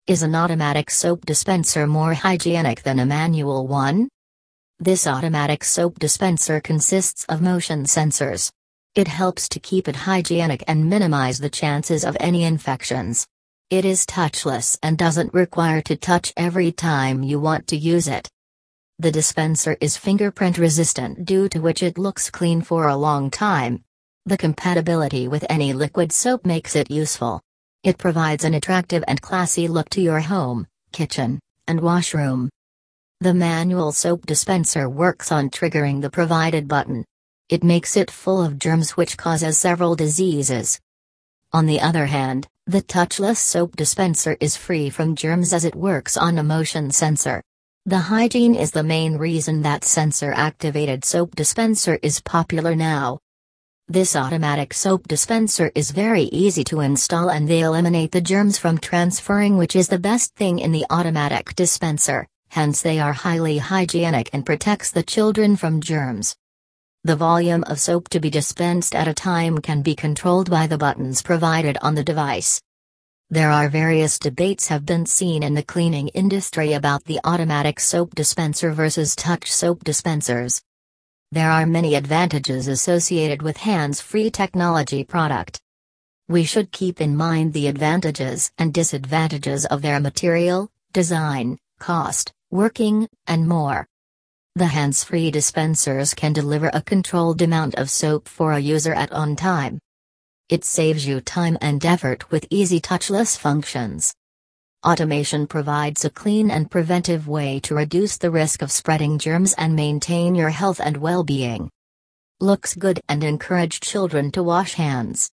Is an automatic soap dispenser more hygienic than a manual one? This automatic soap dispenser consists of motion sensors. It helps to keep it hygienic and minimize the chances of any infections. It is touchless and doesn't require to touch every time you want to use it. The dispenser is fingerprint resistant, due to which it looks clean for a long time. The compatibility with any liquid soap makes it useful. It provides an attractive and classy look to your home, kitchen, and washroom. The manual soap dispenser works on triggering the provided button. It makes it full of germs which causes several diseases. On the other hand, the touchless soap dispenser is free from germs as it works on a motion sensor. The hygiene is the main reason that sensor-activated soap dispenser is popular now. This automatic soap dispenser is very easy to install and they eliminate the germs from transferring, which is the best thing in the automatic dispenser, hence they are highly hygienic and protects the children from germs. The volume of soap to be dispensed at a time can be controlled by the buttons provided on the device. There are various debates have been seen in the cleaning industry about the automatic soap dispenser versus touch soap dispensers. There are many advantages associated with hands-free technology product. We should keep in mind the advantages and disadvantages of their material, design, cost, working, and more. The hands-free dispensers can deliver a controlled amount of soap for a user at on time. It saves you time and effort with easy touchless functions. Automation provides a clean and preventive way to reduce the risk of spreading germs and maintain your health and well-being. Looks good and encourage children to wash hands.